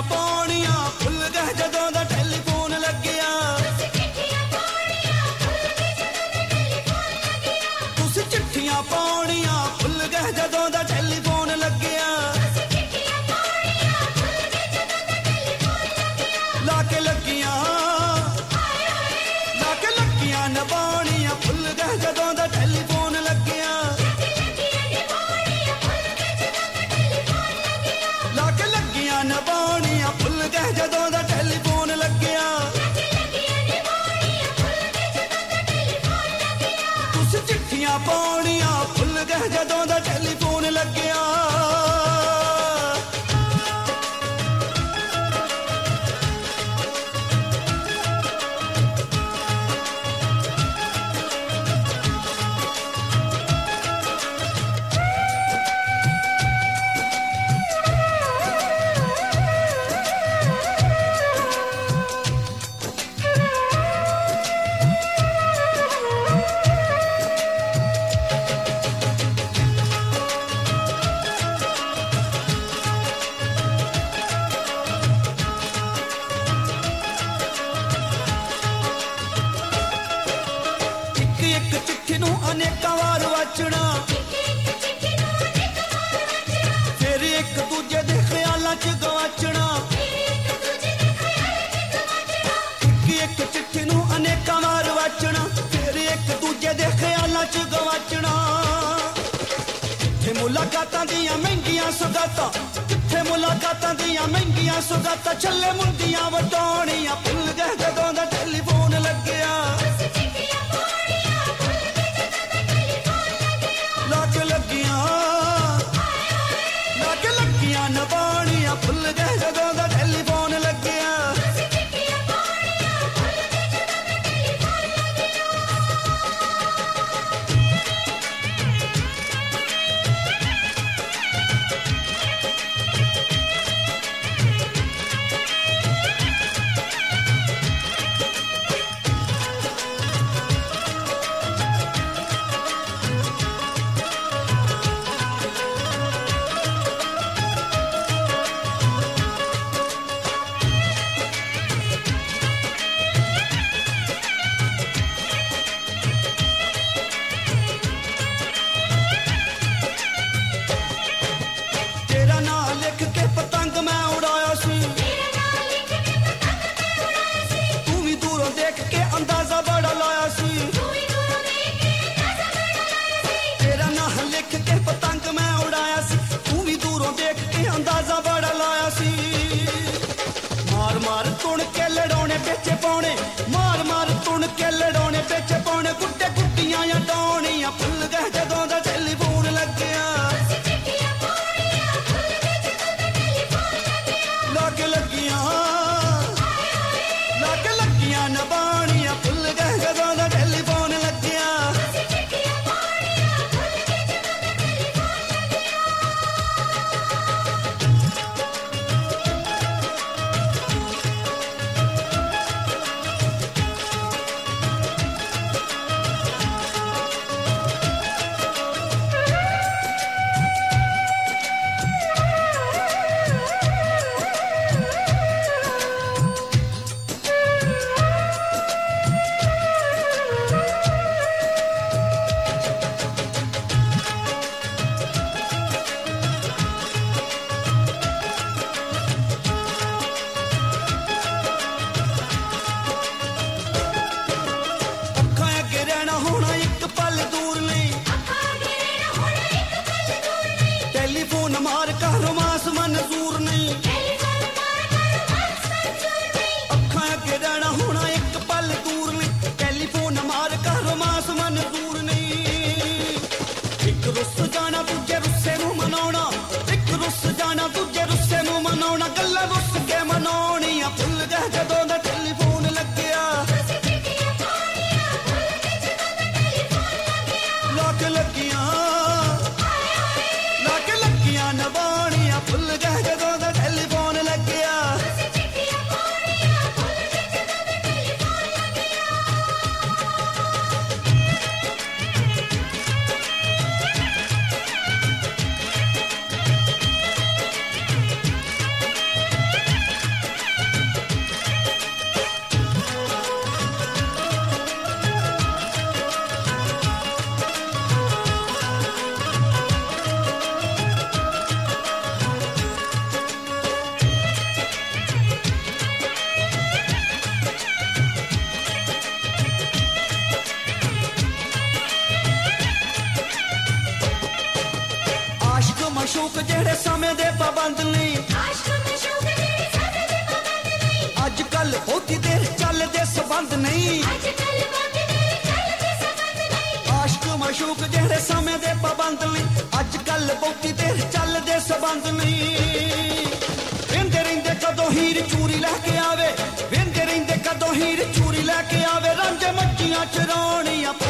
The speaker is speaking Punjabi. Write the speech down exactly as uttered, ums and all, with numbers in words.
ਪਾਉਣੀਆਂ ਭੁੱਲ ਗਏ ਜਦੋਂ ਦਾ ਟੈਲੀਫੋਨ ਲੱਗਿਆ ਤੁਸੀਂ ਚਿੱਠੀਆਂ ਪਾਉਣੀਆਂ ਭੁੱਲ ਗਏ ਜਦੋਂ ਦਾ ਟੈਲੀਫੋਨ ਲੱਗਿਆ ਲਾ ਕੇ ਲੱਗੀਆਂ ਲਾ ਕੇ ਲੱਗੀਆਂ ਨਿਭਾਉਣੀਆਂ ਭੁੱਲ ਗਏ ਜਦੋਂ ਦਾ ਟੈਲੀਫੋਨ ਲੱਗਿਆ ਲਾ ਕੇ ਲੱਗੀਆਂ ਨਿਭਾਉਣੀਆਂ ਭੁੱਲ ਗਏ ਜਦੋਂ ਦਾ ਟੈਲੀਫੋਨ ਲੱਗਿਆ ਤੁਸੀਂ ਚਿੱਠੀਆਂ ਪਾਉਣੀਆਂ ਭੁੱਲ ਗਏ ਜਦੋਂ ਦਾ ਟੈਲੀਫੋਨ ਲੱਗਿਆ ਅਨੇਕਾਂ ਵਾਰ ਵਾਚਣਾ ਫਿਰ ਇੱਕ ਦੂਜੇ ਦੇ ਖਿਆਲਾਂ ਚ ਗਵਾਚਣਾ ਇੱਕ ਇੱਕ ਚਿੱਠੀ ਨੂੰ ਅਨੇਕਾਂ ਵਾਰ ਵਾਚਣਾ ਫਿਰ ਇੱਕ ਦੂਜੇ ਦੇ ਖਿਆਲਾਂ ਚ ਗਵਾਚਣਾ ਕਿੱਥੇ ਮੁਲਾਕਾਤਾਂ ਦੀਆਂ ਮਹਿੰਗੀਆਂ ਸੁਗਾਤਾਂ ਕਿੱਥੇ ਮੁਲਾਕਾਤਾਂ ਦੀਆਂ ਮਹਿੰਗੀਆਂ ਸੁਗਾਤਾਂ ਛੱਲੇ ਮੁੰਡੀਆਂ ਵਟਾਉਣੀਆਂ ਭੁੱਲ ਗਏ ਜਦੋਂ ਦਾ ਟੈਲੀਫੋਨ ਲੱਗਿਆ ਲੱਗ ਲੱਗੀਆਂ ਲੱਗ ਲੱਗੀਆਂ ਨਿਭਾਉਣੀਆਂ ਭੁੱਲ ਗਏ ਜਦੋਂ ਦਾ ਟੈਲੀਫੋਨ ਲੱਗਿਆ ਅੰਦਾਜ਼ਾ ਬੜਾ ਲਾਇਆ ਸੀ ਮਾਰ ਮਾਰ ਤੁਣ ਕੇ ਲੜਾਉਣੇ ਵਿੱਚ ਪਾਉਣੇ ਮਾਰ ਮਾਰ ਤੁਣ ਕੇ ਲੜਾਉਣੇ ਵਿੱਚ ਪਾਉਣੇ ਗੁੱਡੇ ਗੁੱਡੀਆਂ ਜਾਂ ਡਾਉਣੀਆਂ ਭੁੱਲ ਗਏ ਜਦੋਂ ਦਾ ਟੈਲੀਫੋਨ ਲੱਗਿਆ ਲੱਗ ਲੱਗੀਆਂ ਲੱਗ ਲੱਗੀਆਂ ਨਿਭਾਉਣੀਆਂ ਭੁੱਲ ਗਏ ਜਦੋਂ ਦਾ ਟੈਲੀਫੋਨ ਲੱਗਿਆ ਮਾਰ ਕਾ ਰੋਮਾਂਸ ਮਨਜ਼ੂਰ ਨਹੀਂ ਅੱਖਾਂ ਅੱਗੇ ਰਹਿਣਾ ਹੋਣਾ ਇੱਕ ਪਲ ਦੂਰ ਨਹੀਂ ਟੈਲੀਫੋਨ ਮਾਰ ਕਾ ਰੋਮਾਂਸ ਮਨਜ਼ੂਰ ਨਹੀਂ ਇੱਕ ਰੁੱਸ ਜਾਣਾ ਦੂਜੇ ਰੁੱਸੇ ਨੂੰ ਮਨਾਉਣਾ ਇੱਕ ਰੁੱਸ ਜਾਣਾ ਦੂਜੇ ਰੁੱਸੇ ਨੂੰ ਮਨਾਉਣਾ ਗੱਲਾਂ ਰੁੱਸ ਕੇ ਮਨਾਉਣੀਆਂ ਭੁੱਲ ਗਏ ਜਦੋਂ ਦਾ ਟੈਲੀਫੋਨ ਲੱਗਿਆ ਲੱਗ ਲੱਗੀਆਂ ਨਿਭਾਉਣੀਆਂ ਭੁੱਲ ਗਏ ਜਦੋਂ ਦਾ ਟੈਲੀਫੋਨ ਲੱਗਿਆ ਮਸ਼ੂਕ ਜਿਹੜੇ ਸਮੇਂ ਦੇ ਪਾਬੰਦ ਨਹੀਂ ਅੱਜ ਕੱਲ ਬਹੁਤੀ ਦੇਰ ਚੱਲਦੇ ਸਬੰਧ ਨਹੀਂ ਆਸ਼ਕ ਮਸ਼ੂਕ ਜਿਹੜੇ ਸਮੇਂ ਦੇ ਪਾਬੰਦ ਨਹੀਂ ਅੱਜ ਕੱਲ ਬਹੁਤੀ ਦੇਰ ਚੱਲਦੇ ਸਬੰਧ ਨਹੀਂ ਵੇਂਦੇ ਰਹਿੰਦੇ ਕਦੋਂ ਹੀਰ ਚੂਰੀ ਲੈ ਕੇ ਆਵੇ ਵੇਂਦੇ ਰਹਿੰਦੇ ਕਦੋਂ ਹੀਰ ਚੂਰੀ ਲੈ ਕੇ ਆਵੇ ਰਾਂਝੇ ਮੱਝੀਆਂ ਚਰਾਉਣੀਆਂ